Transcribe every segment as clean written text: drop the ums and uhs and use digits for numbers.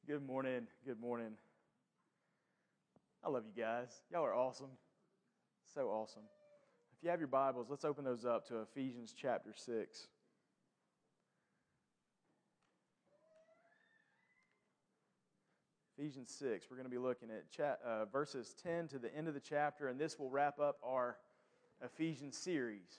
Good morning. Good morning. I love you guys. Y'all are awesome. So awesome. If you have your Bibles, let's open those up to Ephesians chapter 6. Ephesians 6. We're going to be looking at verses 10 to the end of the chapter, and this will wrap up our Ephesians series.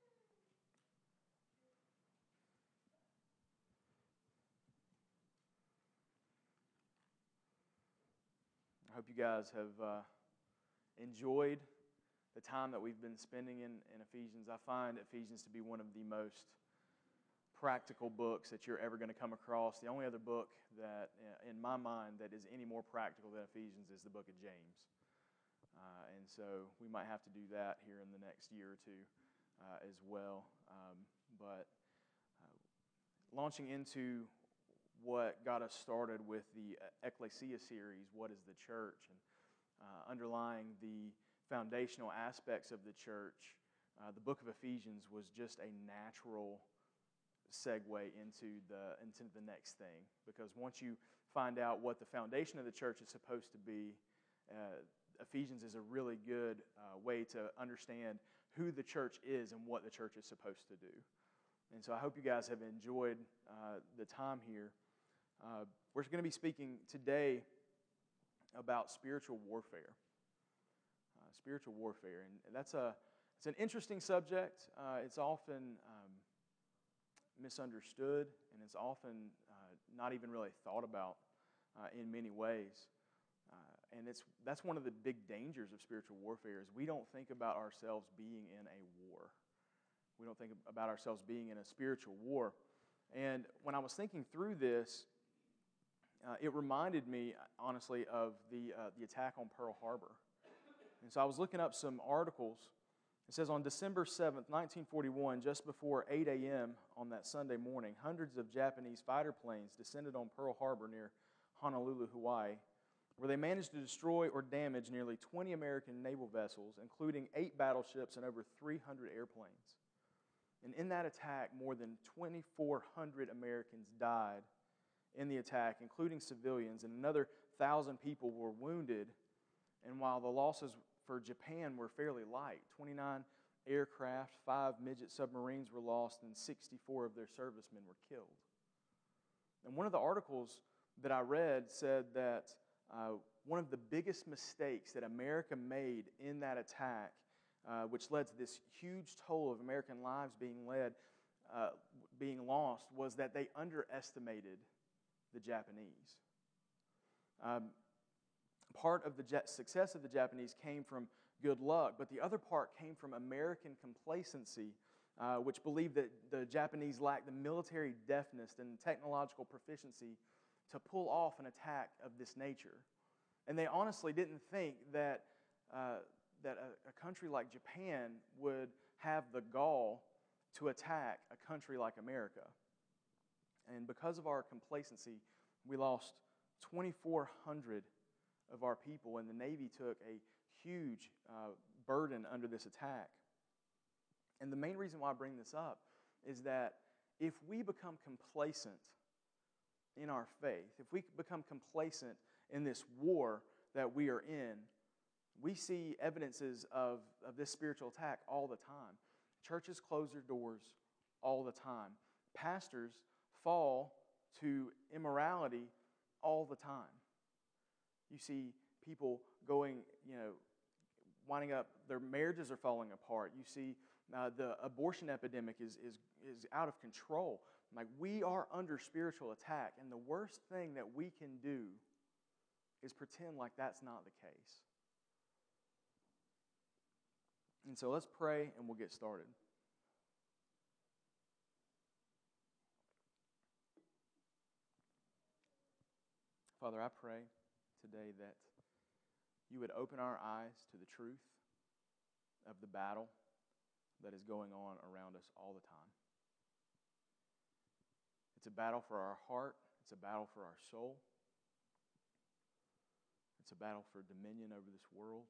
I hope you guys have enjoyed the time that we've been spending in Ephesians. I find Ephesians to be one of the most practical books that you're ever going to come across. The only other book that, in my mind, that is any more practical than Ephesians is the book of James. And so we might have to do that here in the next year or two as well. But launching into what got us started with the Ecclesia series, what is the church, and underlying the foundational aspects of the church, the book of Ephesians was just a natural segue into the next thing. Because once you find out what the foundation of the church is supposed to be, Ephesians is a really good way to understand who the church is and what the church is supposed to do. And so I hope you guys have enjoyed the time here. We're going to be speaking today about spiritual warfare. Spiritual warfare, and it's an interesting subject. It's often misunderstood, and it's often not even really thought about in many ways. And that's one of the big dangers of spiritual warfare is we don't think about ourselves being in a war. We don't think about ourselves being in a spiritual war. And when I was thinking through this, it reminded me, honestly, of the attack on Pearl Harbor. And so I was looking up some articles. It says on December 7th, 1941, just before 8 a.m. on that Sunday morning, hundreds of Japanese fighter planes descended on Pearl Harbor near Honolulu, Hawaii, where they managed to destroy or damage nearly 20 American naval vessels, including 8 battleships and over 300 airplanes. And in that attack, more than 2,400 Americans died in the attack, including civilians, and another 1,000 people were wounded. And while the losses for Japan were fairly light, 29 aircraft, 5 midget submarines were lost, and 64 of their servicemen were killed. And one of the articles that I read said that one of the biggest mistakes that America made in that attack, which led to this huge toll of American lives being lost, was that they underestimated the Japanese. Part of the success of the Japanese came from good luck, but the other part came from American complacency, which believed that the Japanese lacked the military deftness and technological proficiency to pull off an attack of this nature. And they honestly didn't think that a country like Japan would have the gall to attack a country like America. And because of our complacency, we lost 2,400 of our people, and the Navy took a huge burden under this attack. And the main reason why I bring this up is that if we become complacent in our faith, if we become complacent in this war that we are in, we see evidences of this spiritual attack all the time. Churches close their doors all the time. Pastors fall to immorality all the time. You see people going, winding up, their marriages are falling apart. You see the abortion epidemic is out of control. Like, we are under spiritual attack, and the worst thing that we can do is pretend like that's not the case. And so let's pray, and we'll get started. Father, I pray today that you would open our eyes to the truth of the battle that is going on around us all the time. It's a battle for our heart. It's a battle for our soul. It's a battle for dominion over this world.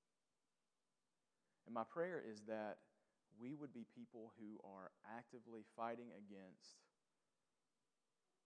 And my prayer is that we would be people who are actively fighting against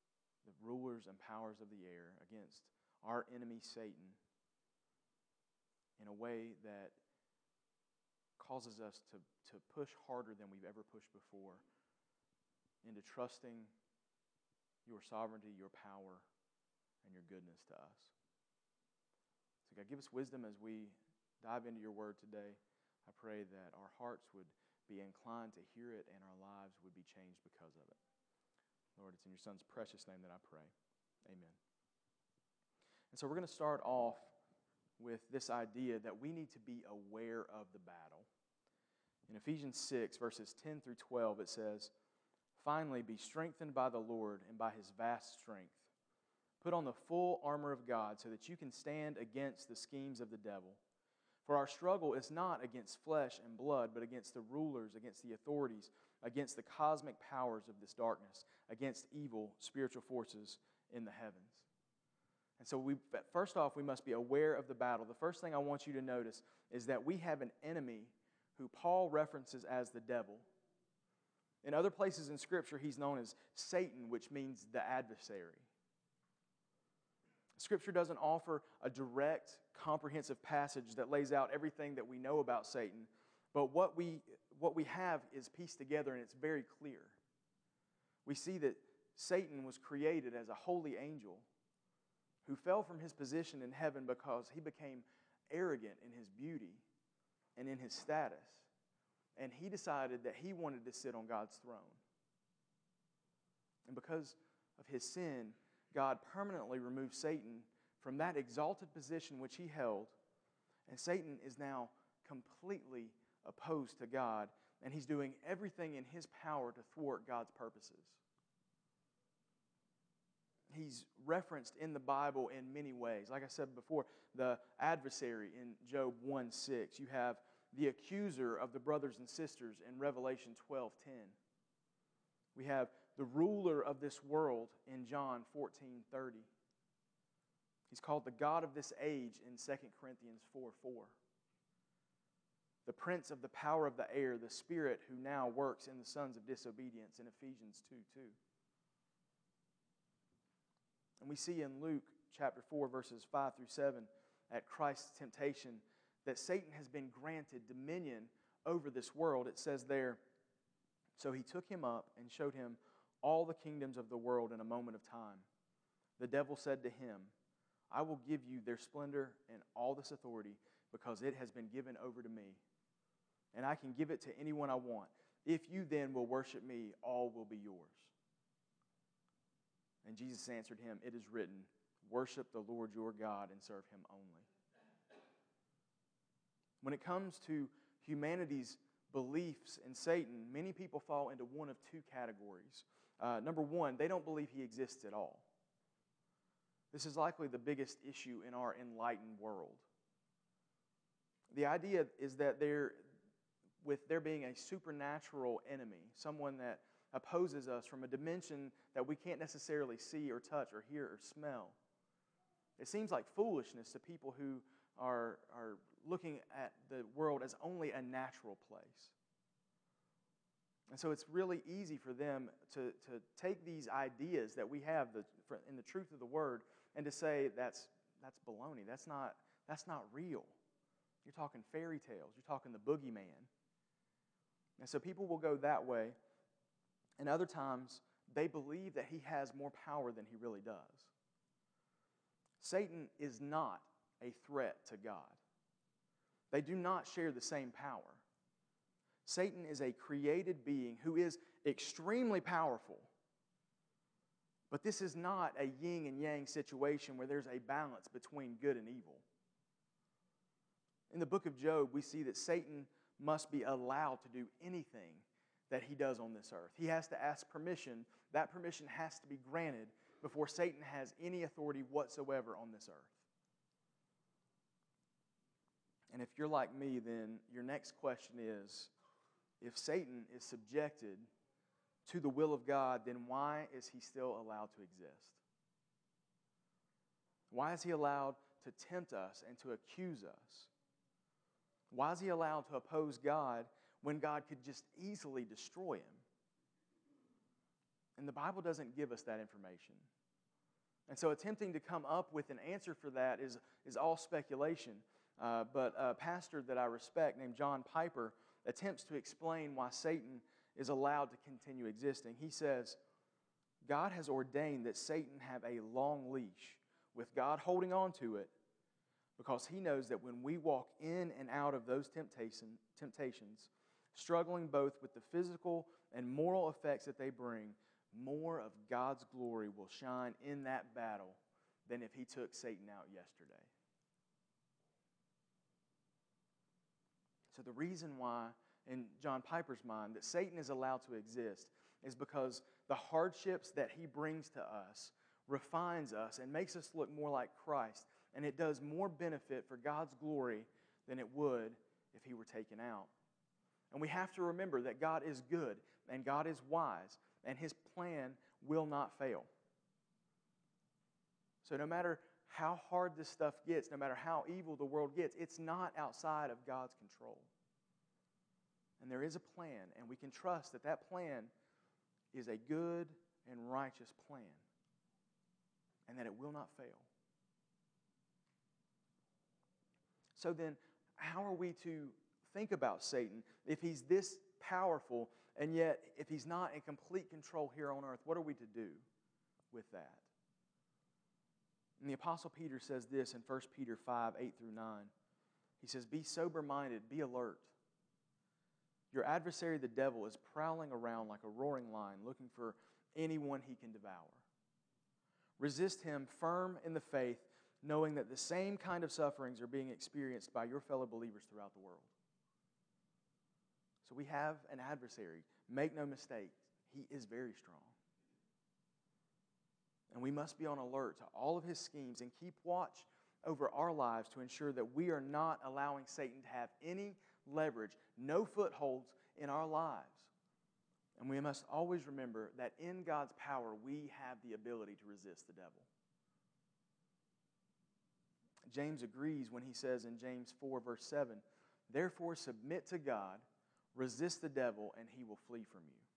the rulers and powers of the air, against our enemy Satan in a way that causes us to push harder than we've ever pushed before into trusting your sovereignty, your power, and your goodness to us. So God, give us wisdom as we dive into your word today. I pray that our hearts would be inclined to hear it and our lives would be changed because of it. Lord, it's in your Son's precious name that I pray. Amen. And so we're going to start off with this idea that we need to be aware of the battle. In Ephesians 6, verses 10 through 12, it says, "Finally, be strengthened by the Lord and by His vast strength. Put on the full armor of God so that you can stand against the schemes of the devil. For our struggle is not against flesh and blood, but against the rulers, against the authorities, against the cosmic powers of this darkness, against evil spiritual forces in the heavens." And so first off, we must be aware of the battle. The first thing I want you to notice is that we have an enemy who Paul references as the devil. In other places in Scripture, he's known as Satan, which means the adversary. Scripture doesn't offer a direct, comprehensive passage that lays out everything that we know about Satan, but what we have is pieced together, and it's very clear. We see that Satan was created as a holy angel who fell from his position in heaven because he became arrogant in his beauty and in his status, and he decided that he wanted to sit on God's throne. And because of his sin, God permanently removed Satan from that exalted position which he held, and Satan is now completely opposed to God, and he's doing everything in his power to thwart God's purposes. He's referenced in the Bible in many ways. Like I said before, the adversary in Job 1:6. You have the accuser of the brothers and sisters in Revelation 12:10. We have the ruler of this world in John 14:30. He's called the God of this age in 2 Corinthians 4:4. The prince of the power of the air, the spirit who now works in the sons of disobedience in Ephesians 2:2. And we see in Luke chapter 4, verses 5 through 7, at Christ's temptation, that Satan has been granted dominion over this world. It says there, "So he took him up and showed him all the kingdoms of the world in a moment of time. The devil said to him, 'I will give you their splendor and all this authority because it has been given over to me. And I can give it to anyone I want. If you then will worship me, all will be yours.' And Jesus answered him, 'It is written, worship the Lord your God and serve him only.'" When it comes to humanity's beliefs in Satan, many people fall into one of two categories. Number one, they don't believe he exists at all. This is likely the biggest issue in our enlightened world. The idea is that with there being a supernatural enemy, someone that opposes us from a dimension that we can't necessarily see or touch or hear or smell, it seems like foolishness to people who are looking at the world as only a natural place. And so it's really easy for them to take these ideas that we have in the truth of the Word and to say that's baloney. That's not real. You're talking fairy tales. You're talking the boogeyman. And so people will go that way. And other times, they believe that he has more power than he really does. Satan is not a threat to God. They do not share the same power. Satan is a created being who is extremely powerful. But this is not a yin and yang situation where there's a balance between good and evil. In the book of Job, we see that Satan must be allowed to do anything that he does on this earth. He has to ask permission. That permission has to be granted before Satan has any authority whatsoever on this earth. And if you're like me, then your next question is, if Satan is subjected to the will of God, then why is he still allowed to exist? Why is he allowed to tempt us and to accuse us? Why is he allowed to oppose God when God could just easily destroy him? And the Bible doesn't give us that information. And so attempting to come up with an answer for that is all speculation. But a pastor that I respect named John Piper attempts to explain why Satan is allowed to continue existing. He says, God has ordained that Satan have a long leash with God holding on to it because he knows that when we walk in and out of those temptations, struggling both with the physical and moral effects that they bring, more of God's glory will shine in that battle than if he took Satan out yesterday. So the reason why, in John Piper's mind, that Satan is allowed to exist is because the hardships that he brings to us refines us and makes us look more like Christ. And it does more benefit for God's glory than it would if he were taken out. And we have to remember that God is good and God is wise and his plan will not fail. So no matter how hard this stuff gets, no matter how evil the world gets, it's not outside of God's control. And there is a plan, and we can trust that that plan is a good and righteous plan, and that it will not fail. So then, how are we to think about Satan if he's this powerful, and yet if he's not in complete control here on earth? What are we to do with that? And the Apostle Peter says this in 1 Peter 5, 8 through 9. He says, "Be sober-minded, be alert. Your adversary, the devil, is prowling around like a roaring lion, looking for anyone he can devour. Resist him firm in the faith, knowing that the same kind of sufferings are being experienced by your fellow believers throughout the world." So we have an adversary. Make no mistake, he is very strong. And we must be on alert to all of his schemes and keep watch over our lives to ensure that we are not allowing Satan to have any leverage, no footholds in our lives. And we must always remember that in God's power, we have the ability to resist the devil. James agrees when he says in James 4, verse 7, "Therefore submit to God, resist the devil, and he will flee from you."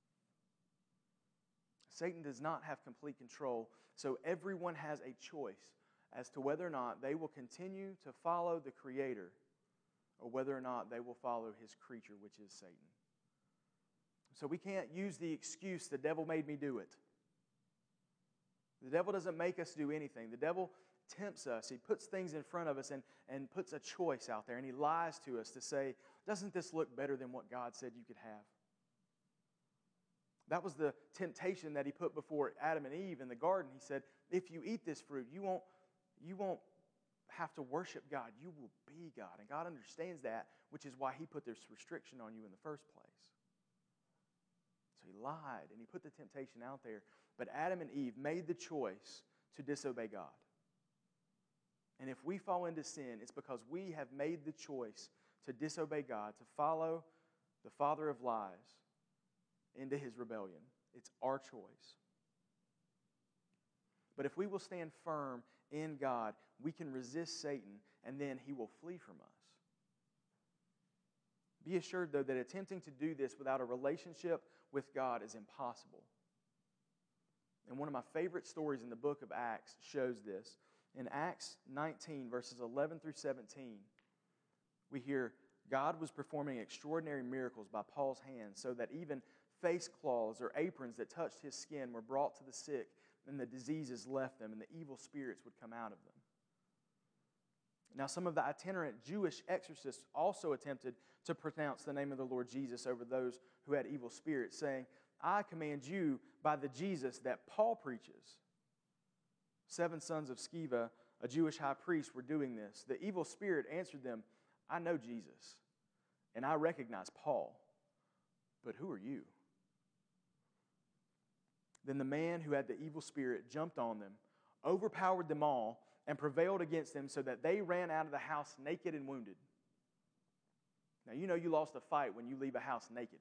Satan does not have complete control, so everyone has a choice as to whether or not they will continue to follow the Creator or whether or not they will follow his creature, which is Satan. So we can't use the excuse, "The devil made me do it." The devil doesn't make us do anything. The devil tempts us. He puts things in front of us and puts a choice out there, and he lies to us to say, "Doesn't this look better than what God said you could have?" That was the temptation that he put before Adam and Eve in the garden. He said, "If you eat this fruit, you won't have to worship God. You will be God." And God understands that, which is why he put this restriction on you in the first place. So he lied and he put the temptation out there. But Adam and Eve made the choice to disobey God. And if we fall into sin, it's because we have made the choice to disobey God, to follow the father of lies into his rebellion. It's our choice. But if we will stand firm in God, we can resist Satan, and then he will flee from us. Be assured, though, that attempting to do this without a relationship with God is impossible. And one of my favorite stories in the book of Acts shows this. In Acts 19, verses 11 through 17, we hear God was performing extraordinary miracles by Paul's hands, so that even face cloths or aprons that touched his skin were brought to the sick, and the diseases left them, and the evil spirits would come out of them. Now, some of the itinerant Jewish exorcists also attempted to pronounce the name of the Lord Jesus over those who had evil spirits, saying, "I command you by the Jesus that Paul preaches." 7 sons of Sceva, a Jewish high priest, were doing this. The evil spirit answered them, "I know Jesus, and I recognize Paul, but who are you?" Then the man who had the evil spirit jumped on them, overpowered them all, and prevailed against them so that they ran out of the house naked and wounded. Now, you know you lost a fight when you leave a house naked.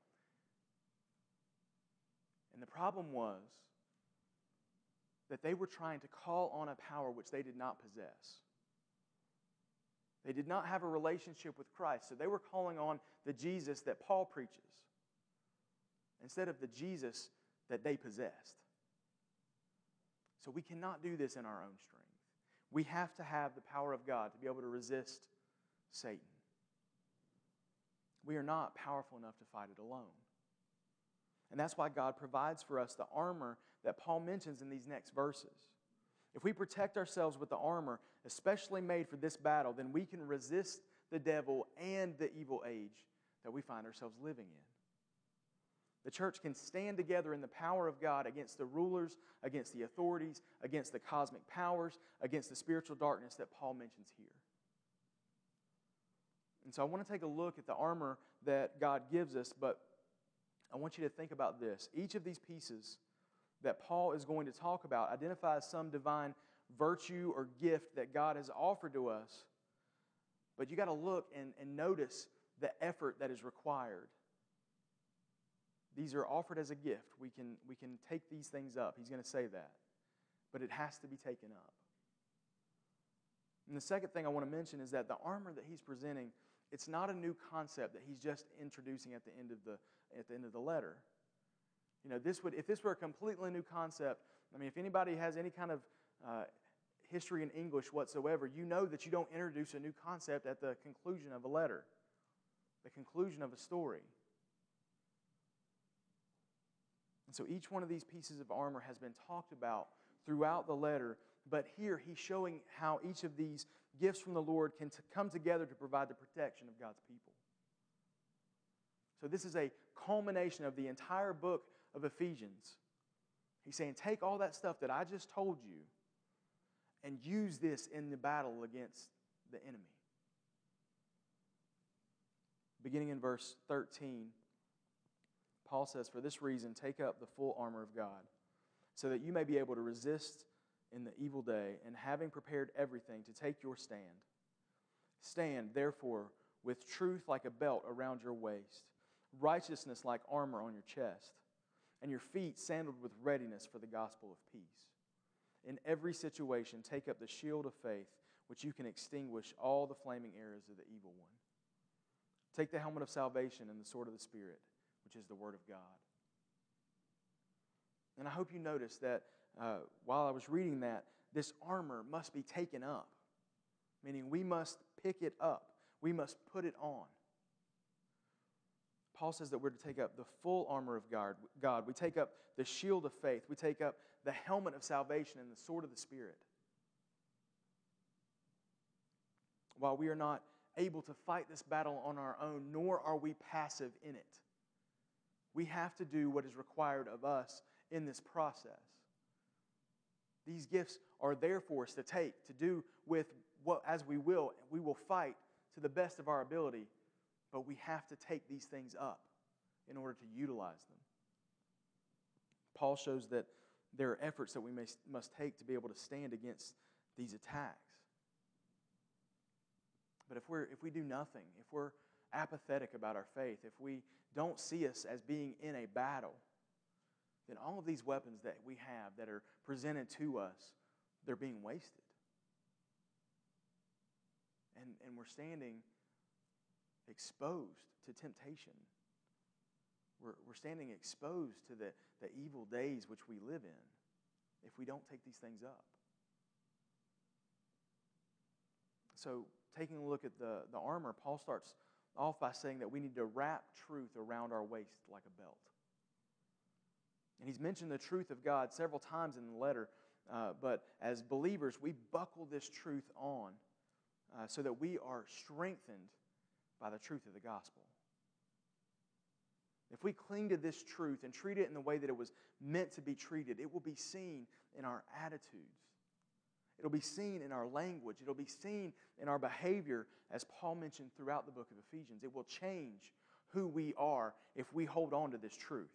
And the problem was that they were trying to call on a power which they did not possess. They did not have a relationship with Christ, so they were calling on the Jesus that Paul preaches instead of the Jesus that they possessed. So we cannot do this in our own strength. We have to have the power of God to be able to resist Satan. We are not powerful enough to fight it alone. And that's why God provides for us the armor that Paul mentions in these next verses. If we protect ourselves with the armor, especially made for this battle, then we can resist the devil and the evil age that we find ourselves living in. The church can stand together in the power of God against the rulers, against the authorities, against the cosmic powers, against the spiritual darkness that Paul mentions here. And so I want to take a look at the armor that God gives us, but I want you to think about this. Each of these pieces that Paul is going to talk about identifies some divine virtue or gift that God has offered to us, but you got to look and notice the effort that is required. These are offered as a gift. We can take these things up. He's going to say that. But it has to be taken up. And the second thing I want to mention is that the armor that he's presenting, it's not a new concept that he's just introducing at the end of the letter. You know, if this were a completely new concept, I mean, if anybody has any kind of history in English whatsoever, you know that you don't introduce a new concept at the conclusion of a letter, the conclusion of a story. And so each one of these pieces of armor has been talked about throughout the letter, but here he's showing how each of these gifts from the Lord can come together to provide the protection of God's people. So this is a culmination of the entire book of Ephesians. He's saying, take all that stuff that I just told you and use this in the battle against the enemy. Beginning in verse 13, Paul says, for this reason, take up the full armor of God, so that you may be able to resist in the evil day, and having prepared everything, to take your stand. Stand, therefore, with truth like a belt around your waist, righteousness like armor on your chest, and your feet sandaled with readiness for the gospel of peace. In every situation, take up the shield of faith, which you can extinguish all the flaming arrows of the evil one. Take the helmet of salvation and the sword of the Spirit, which is the Word of God. And I hope you noticed that while I was reading that, this armor must be taken up, meaning we must pick it up. We must put it on. Paul says that we're to take up the full armor of God. We take up the shield of faith. We take up the helmet of salvation and the sword of the Spirit. While we are not able to fight this battle on our own, nor are we passive in it. We have to do what is required of us in this process. These gifts are there for us to take, to do with what as we will. We will fight to the best of our ability, but we have to take these things up in order to utilize them. Paul shows that there are efforts that we must take to be able to stand against these attacks. But if we do nothing, if we're apathetic about our faith, if we don't see us as being in a battle, then all of these weapons that we have that are presented to us, they're being wasted. And we're standing exposed to temptation. We're standing exposed to the evil days which we live in if we don't take these things up. So, taking a look at the armor, Paul starts off by saying that we need to wrap truth around our waist like a belt. And he's mentioned the truth of God several times in the letter, but as believers, we buckle this truth on so that we are strengthened by the truth of the gospel. If we cling to this truth and treat it in the way that it was meant to be treated, it will be seen in our attitudes. It'll be seen in our language. It'll be seen in our behavior, as Paul mentioned throughout the book of Ephesians. It will change who we are if we hold on to this truth.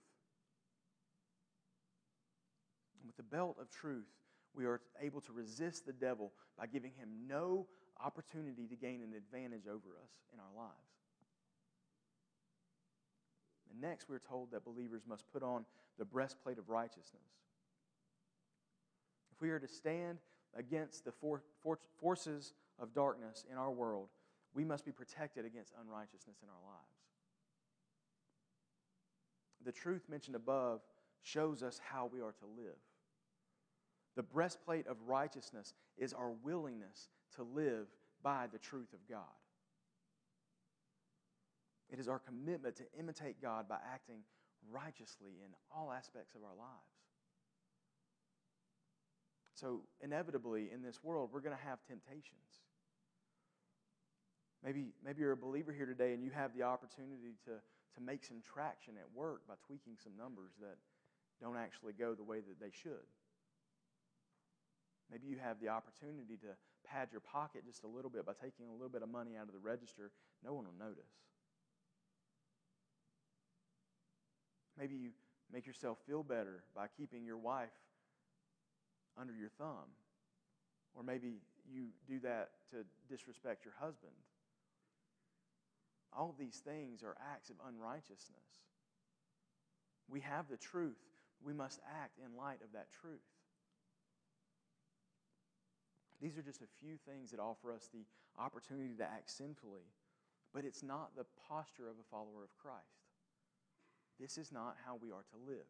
And with the belt of truth, we are able to resist the devil by giving him no opportunity to gain an advantage over us in our lives. And next, we're told that believers must put on the breastplate of righteousness. If we are to stand against the forces of darkness in our world, we must be protected against unrighteousness in our lives. The truth mentioned above shows us how we are to live. The breastplate of righteousness is our willingness to live by the truth of God. It is our commitment to imitate God by acting righteously in all aspects of our lives. So inevitably in this world, we're going to have temptations. Maybe you're a believer here today and you have the opportunity to make some traction at work by tweaking some numbers that don't actually go the way that they should. Maybe you have the opportunity to pad your pocket just a little bit by taking a little bit of money out of the register. No one will notice. Maybe you make yourself feel better by keeping your wife under your thumb. Or maybe you do that to disrespect your husband. All of these things are acts of unrighteousness. We have the truth. We must act in light of that truth. These are just a few things that offer us the opportunity to act sinfully, but it's not the posture of a follower of Christ. This is not how we are to live.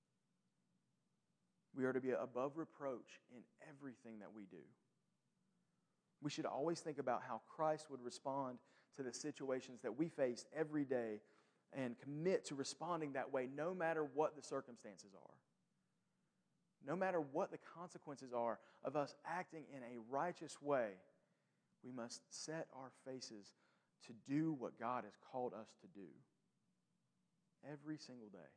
We are to be above reproach in everything that we do. We should always think about how Christ would respond to the situations that we face every day and commit to responding that way no matter what the circumstances are. No matter what the consequences are of us acting in a righteous way, we must set our faces to do what God has called us to do every single day.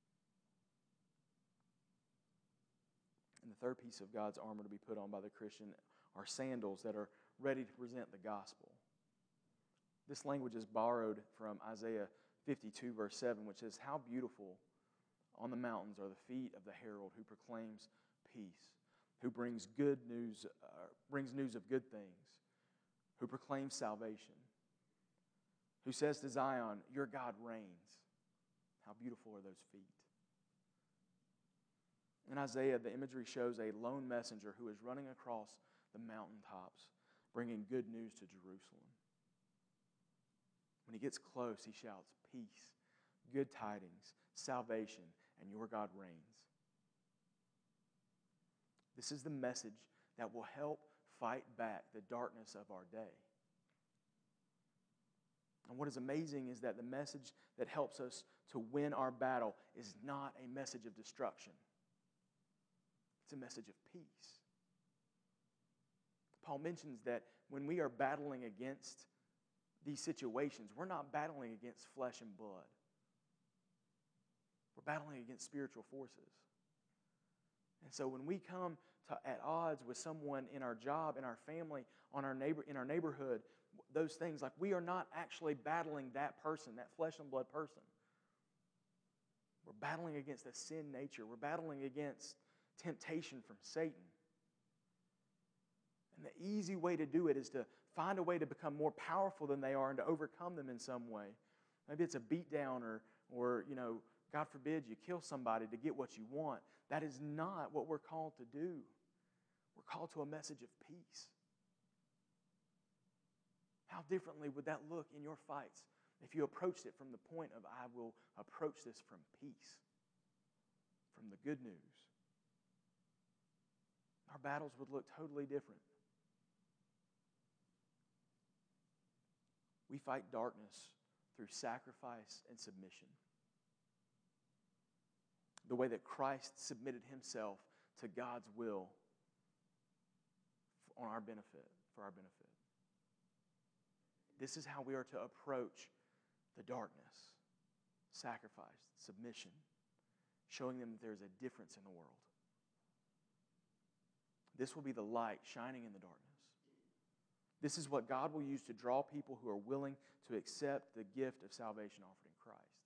And the third piece of God's armor to be put on by the Christian are sandals that are ready to present the gospel. This language is borrowed from Isaiah 52, verse 7, which says, "How beautiful on the mountains are the feet of the herald who proclaims peace, who brings news of good things, who proclaims salvation, who says to Zion, your God reigns." How beautiful are those feet. In Isaiah, the imagery shows a lone messenger who is running across the mountaintops, bringing good news to Jerusalem. When he gets close, he shouts, "Peace, good tidings, salvation, and your God reigns." This is the message that will help fight back the darkness of our day. And what is amazing is that the message that helps us to win our battle is not a message of destruction. It's a message of peace. Paul mentions that when we are battling against these situations, we're not battling against flesh and blood. We're battling against spiritual forces. And so when we come at odds with someone in our job, in our family, in our neighborhood, those things, like we are not actually battling that person, that flesh and blood person. We're battling against a sin nature. We're battling against temptation from Satan. And the easy way to do it is to find a way to become more powerful than they are and to overcome them in some way. Maybe it's a beatdown or God forbid you kill somebody to get what you want. That is not what we're called to do. We're called to a message of peace. How differently would that look in your fights if you approached it from the point of, I will approach this from peace, from the good news? Our battles would look totally different. We fight darkness through sacrifice and submission. The way that Christ submitted himself to God's will for our benefit. This is how we are to approach the darkness. Sacrifice, submission, showing them that there's a difference in the world. This will be the light shining in the darkness. This is what God will use to draw people who are willing to accept the gift of salvation offered in Christ.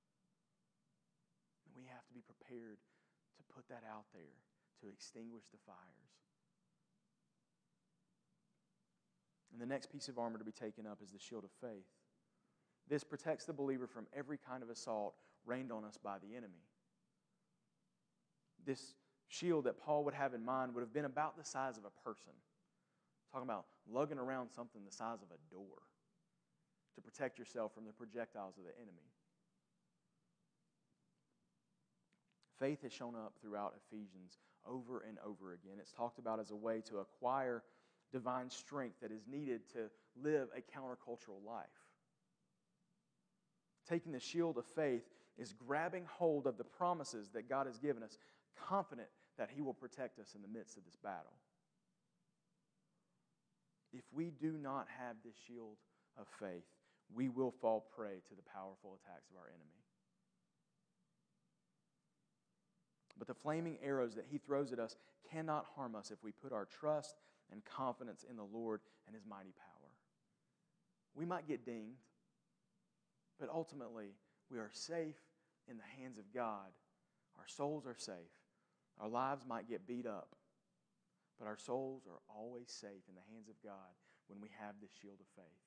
And we have to be prepared to put that out there, to extinguish the fires. And the next piece of armor to be taken up is the shield of faith. This protects the believer from every kind of assault rained on us by the enemy. This shield that Paul would have in mind would have been about the size of a person. Talking about lugging around something the size of a door to protect yourself from the projectiles of the enemy. Faith has shown up throughout Ephesians over and over again. It's talked about as a way to acquire divine strength that is needed to live a countercultural life. Taking the shield of faith is grabbing hold of the promises that God has given us, confident that He will protect us in the midst of this battle. If we do not have this shield of faith, we will fall prey to the powerful attacks of our enemy. But the flaming arrows that he throws at us cannot harm us if we put our trust and confidence in the Lord and His mighty power. We might get dinged, but ultimately we are safe in the hands of God. Our souls are safe. Our lives might get beat up, but our souls are always safe in the hands of God when we have this shield of faith.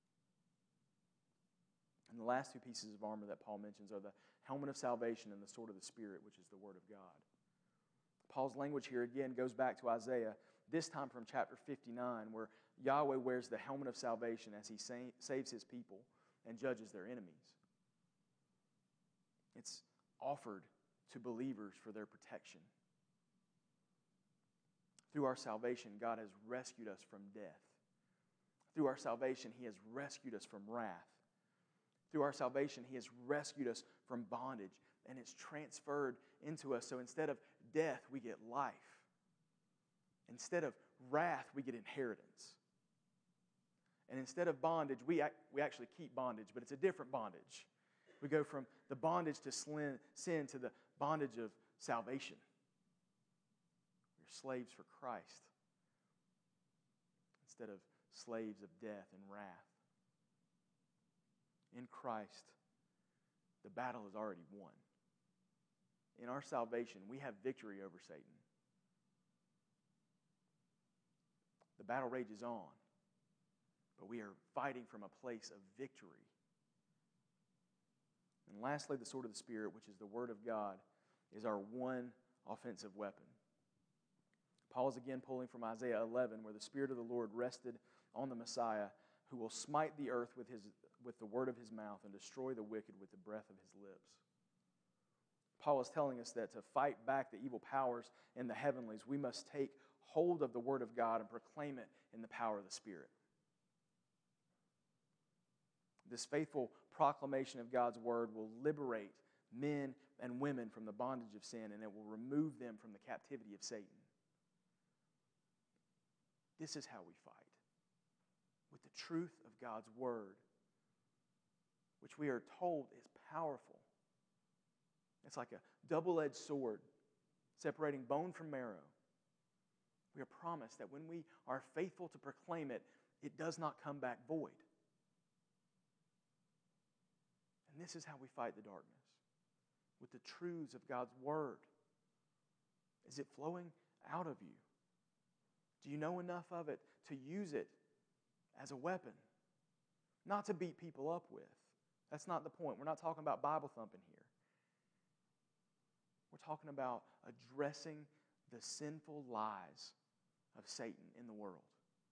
And the last two pieces of armor that Paul mentions are the helmet of salvation and the sword of the Spirit, which is the Word of God. Paul's language here again goes back to Isaiah, this time from chapter 59, where Yahweh wears the helmet of salvation as He saves His people and judges their enemies. It's offered to believers for their protection. Through our salvation, God has rescued us from death. Through our salvation, He has rescued us from wrath. Through our salvation, He has rescued us from bondage, and it's transferred into us. So instead of death, we get life. Instead of wrath, we get inheritance. And instead of bondage, we actually keep bondage, but it's a different bondage. We go from the bondage to sin to the bondage of salvation. We're slaves for Christ instead of slaves of death and wrath. In Christ, the battle is already won. In our salvation, we have victory over Satan. The battle rages on, but we are fighting from a place of victory. And lastly, the sword of the Spirit, which is the Word of God, is our one offensive weapon. Paul is again pulling from Isaiah 11, where the Spirit of the Lord rested on the Messiah, who will smite the earth with the word of His mouth and destroy the wicked with the breath of His lips. Paul is telling us that to fight back the evil powers in the heavenlies, we must take hold of the Word of God and proclaim it in the power of the Spirit. This faithful proclamation of God's Word will liberate men and women from the bondage of sin, and it will remove them from the captivity of Satan. This is how we fight, with the truth of God's Word, which we are told is powerful. It's like a double-edged sword separating bone from marrow. We are promised that when we are faithful to proclaim it, it does not come back void. And this is how we fight the darkness, with the truths of God's Word. Is it flowing out of you? Do you know enough of it to use it as a weapon? Not to beat people up with. That's not the point. We're not talking about Bible thumping here. We're talking about addressing the sinful lies of Satan in the world.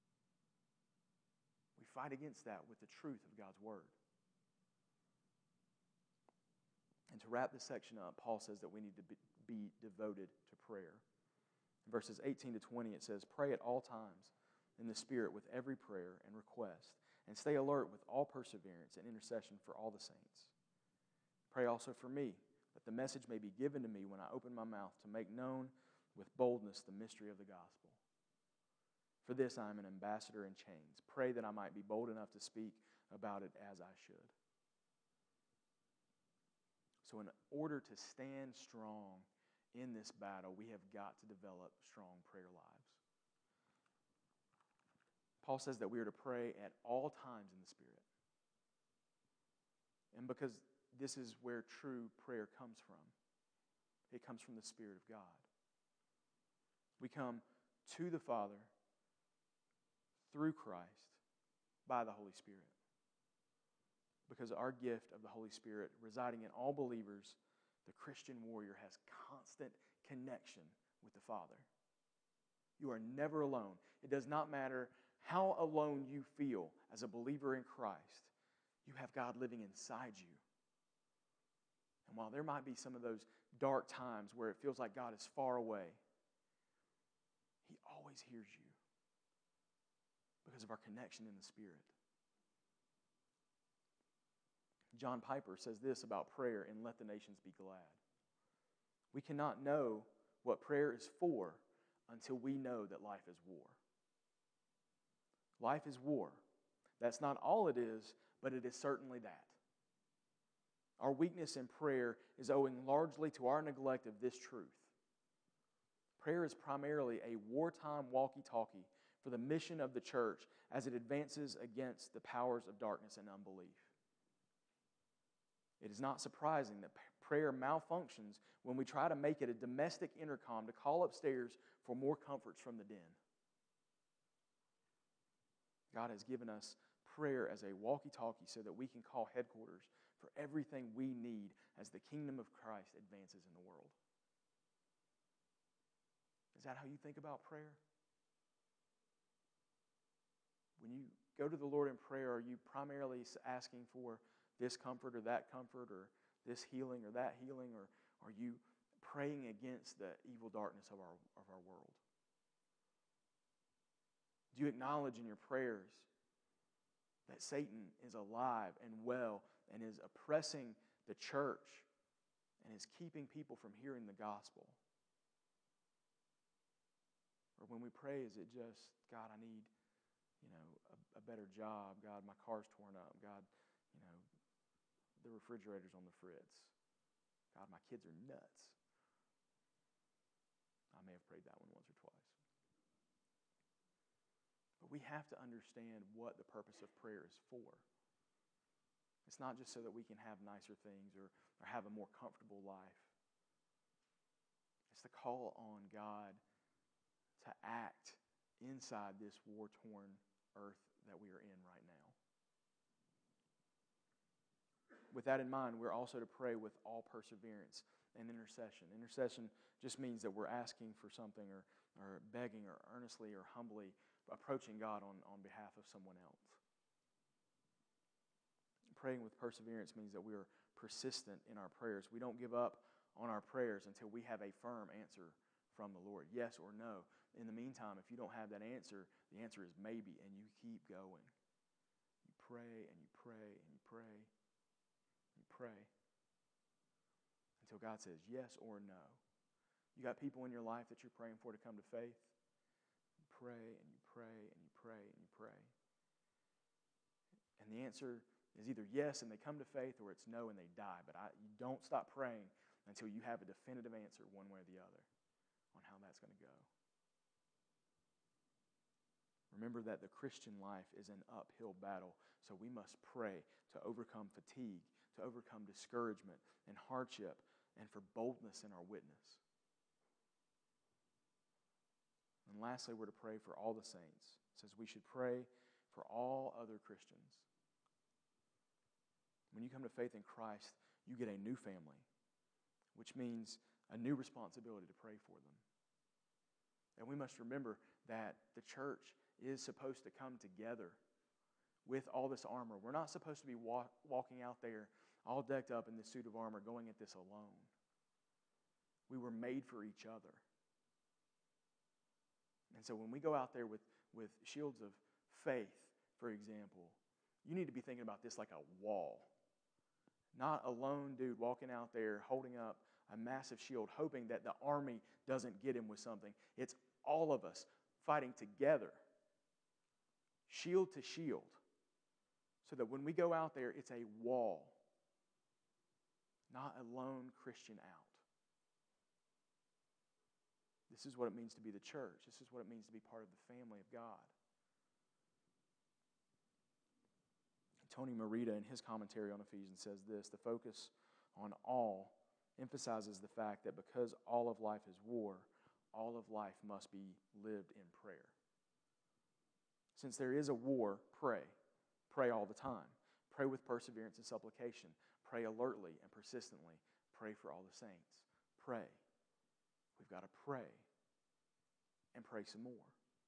We fight against that with the truth of God's Word. And to wrap this section up, Paul says that we need to be devoted to prayer. In verses 18 to 20, it says, "Pray at all times in the Spirit with every prayer and request, and stay alert with all perseverance and intercession for all the saints. Pray also for me, that the message may be given to me when I open my mouth to make known with boldness the mystery of the gospel. For this I am an ambassador in chains. Pray that I might be bold enough to speak about it as I should." So in order to stand strong in this battle, we have got to develop strong prayer lives. Paul says that we are to pray at all times in the Spirit. And because this is where true prayer comes from. It comes from the Spirit of God. We come to the Father through Christ by the Holy Spirit. Because our gift of the Holy Spirit residing in all believers, the Christian warrior has constant connection with the Father. You are never alone. It does not matter how alone you feel as a believer in Christ. You have God living inside you. And while there might be some of those dark times where it feels like God is far away, always hears you because of our connection in the Spirit. John Piper says this about prayer in Let the Nations Be Glad. We cannot know what prayer is for until we know that life is war. Life is war. That's not all it is, but it is certainly that. Our weakness in prayer is owing largely to our neglect of this truth. Prayer is primarily a wartime walkie-talkie for the mission of the church as it advances against the powers of darkness and unbelief. It is not surprising that prayer malfunctions when we try to make it a domestic intercom to call upstairs for more comforts from the den. God has given us prayer as a walkie-talkie so that we can call headquarters for everything we need as the kingdom of Christ advances in the world. Is that how you think about prayer? When you go to the Lord in prayer, are you primarily asking for this comfort or that comfort or this healing or that healing, or are you praying against the evil darkness of our world? Do you acknowledge in your prayers that Satan is alive and well and is oppressing the church and is keeping people from hearing the gospel? Or when we pray, is it just, God, I need, a better job. God, my car's torn up. God, the refrigerator's on the fritz. God, my kids are nuts. I may have prayed that one once or twice. But we have to understand what the purpose of prayer is for. It's not just so that we can have nicer things or have a more comfortable life. It's to call on God to act inside this war-torn earth that we are in right now. With that in mind, we're also to pray with all perseverance and intercession. Intercession just means that we're asking for something or begging or earnestly or humbly approaching God on behalf of someone else. Praying with perseverance means that we are persistent in our prayers. We don't give up on our prayers until we have a firm answer from the Lord, yes or no. In the meantime, if you don't have that answer, the answer is maybe, and you keep going. You pray and you pray and you pray. You pray until God says yes or no. You got people in your life that you're praying for to come to faith. You pray and you pray and you pray and you pray. And the answer is either yes and they come to faith, or it's no and they die. But you don't stop praying until you have a definitive answer one way or the other on how that's going to go. Remember that the Christian life is an uphill battle, so we must pray to overcome fatigue, to overcome discouragement and hardship, and for boldness in our witness. And lastly, we're to pray for all the saints. It says we should pray for all other Christians. When you come to faith in Christ, you get a new family, which means a new responsibility to pray for them. And we must remember that the church is supposed to come together with all this armor. We're not supposed to be walking out there all decked up in this suit of armor going at this alone. We were made for each other. And so when we go out there with shields of faith, for example, you need to be thinking about this like a wall. Not a lone dude walking out there holding up a massive shield, hoping that the army doesn't get him with something. It's all of us fighting together, shield to shield, so that when we go out there, it's a wall, not a lone Christian out. This is what it means to be the church. This is what it means to be part of the family of God. Tony Merida, in his commentary on Ephesians, says this: the focus on all emphasizes the fact that because all of life is war, all of life must be lived in prayer. Since there is a war, pray. Pray all the time. Pray with perseverance and supplication. Pray alertly and persistently. Pray for all the saints. Pray. We've got to pray and pray some more.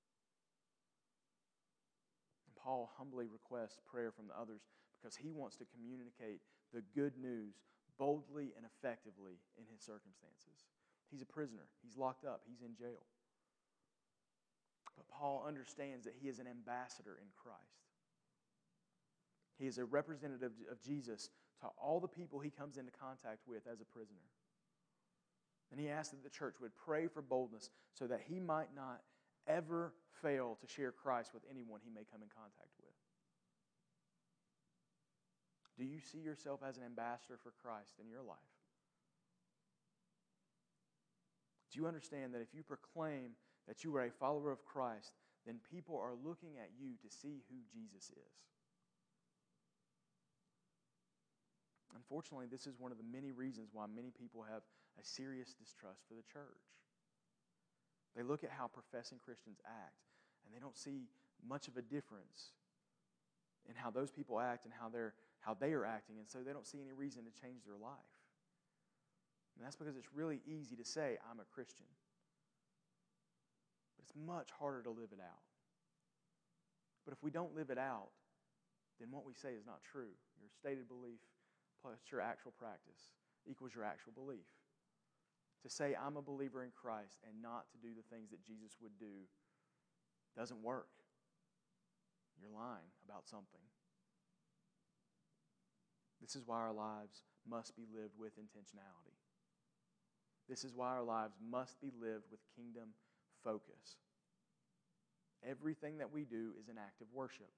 And Paul humbly requests prayer from the others because he wants to communicate the good news boldly and effectively in his circumstances. He's a prisoner. He's locked up. He's in jail. But Paul understands that he is an ambassador in Christ. He is a representative of Jesus to all the people he comes into contact with as a prisoner. And he asks that the church would pray for boldness so that he might not ever fail to share Christ with anyone he may come in contact with. Do you see yourself as an ambassador for Christ in your life? Do you understand that if you proclaim that you are a follower of Christ, then people are looking at you to see who Jesus is? Unfortunately, this is one of the many reasons why many people have a serious distrust for the church. They look at how professing Christians act, and they don't see much of a difference in how those people act and how they are acting, and so they don't see any reason to change their life. And that's because it's really easy to say, I'm a Christian. But it's much harder to live it out. But if we don't live it out, then what we say is not true. Your stated belief plus your actual practice equals your actual belief. To say I'm a believer in Christ and not to do the things that Jesus would do doesn't work. You're lying about something. This is why our lives must be lived with intentionality. This is why our lives must be lived with kingdom focus. Everything that we do is an act of worship.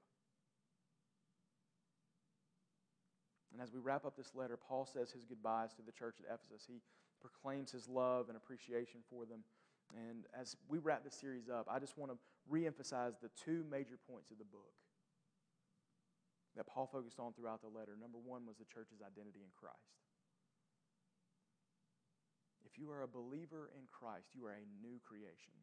And as we wrap up this letter, Paul says his goodbyes to the church at Ephesus. He proclaims his love and appreciation for them. And as we wrap this series up, I just want to reemphasize the two major points of the book that Paul focused on throughout the letter. Number one was the church's identity in Christ. If you are a believer in Christ, you are a new creation.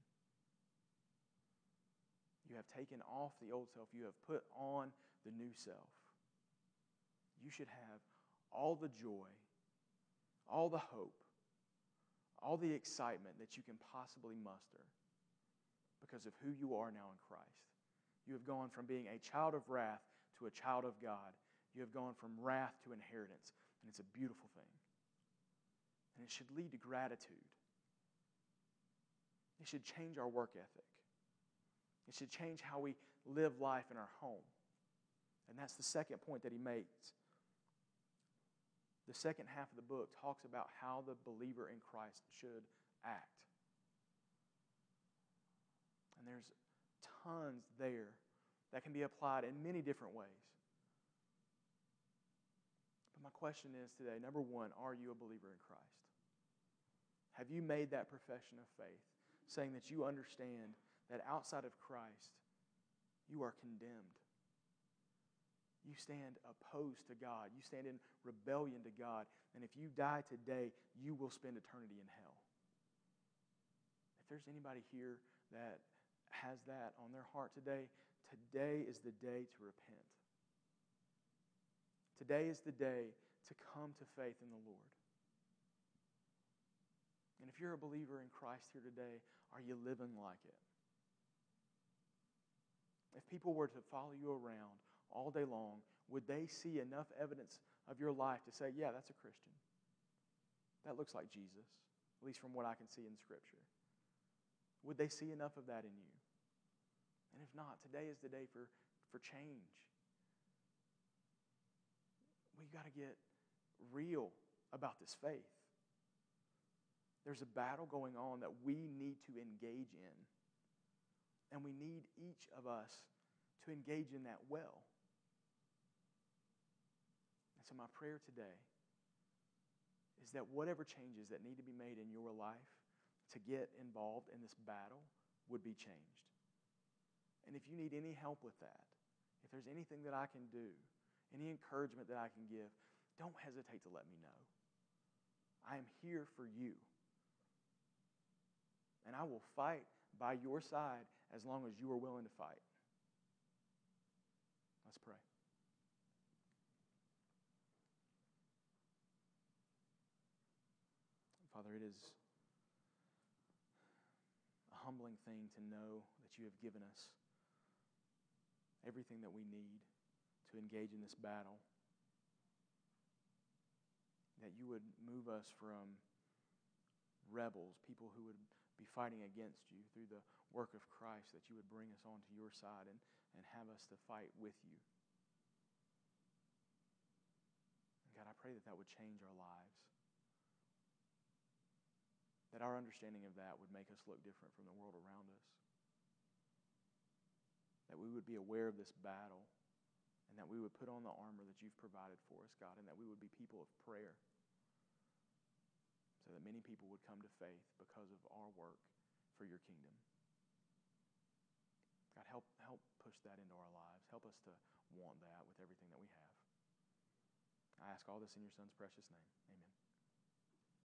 You have taken off the old self. You have put on the new self. You should have all the joy, all the hope, all the excitement that you can possibly muster because of who you are now in Christ. You have gone from being a child of wrath to a child of God. You have gone from wrath to inheritance, and it's a beautiful thing. And it should lead to gratitude. It should change our work ethic. It should change how we live life in our home. And that's the second point that he makes. The second half of the book talks about how the believer in Christ should act. And there's tons there that can be applied in many different ways. But my question is today, number one, are you a believer in Christ? Have you made that profession of faith, saying that you understand that outside of Christ, you are condemned? You stand opposed to God. You stand in rebellion to God. And if you die today, you will spend eternity in hell. If there's anybody here that has that on their heart today, today is the day to repent. Today is the day to come to faith in the Lord. And if you're a believer in Christ here today, are you living like it? If people were to follow you around all day long, would they see enough evidence of your life to say, yeah, that's a Christian? That looks like Jesus, at least from what I can see in Scripture. Would they see enough of that in you? And if not, today is the day for change. We've got to get real about this faith. There's a battle going on that we need to engage in. And we need each of us to engage in that well. And so my prayer today is that whatever changes that need to be made in your life to get involved in this battle would be changed. And if you need any help with that, if there's anything that I can do, any encouragement that I can give, don't hesitate to let me know. I am here for you. And I will fight by your side as long as you are willing to fight. Let's pray. Father, it is a humbling thing to know that you have given us everything that we need to engage in this battle. That you would move us from rebels, people who would be fighting against you through the work of Christ, that you would bring us onto your side and have us to fight with you. And God, I pray that that would change our lives. That our understanding of that would make us look different from the world around us. That we would be aware of this battle, and that we would put on the armor that you've provided for us, God, and that we would be people of prayer, so that many people would come to faith because of our work for your kingdom. God, help push that into our lives. Help us to want that with everything that we have. I ask all this in your Son's precious name.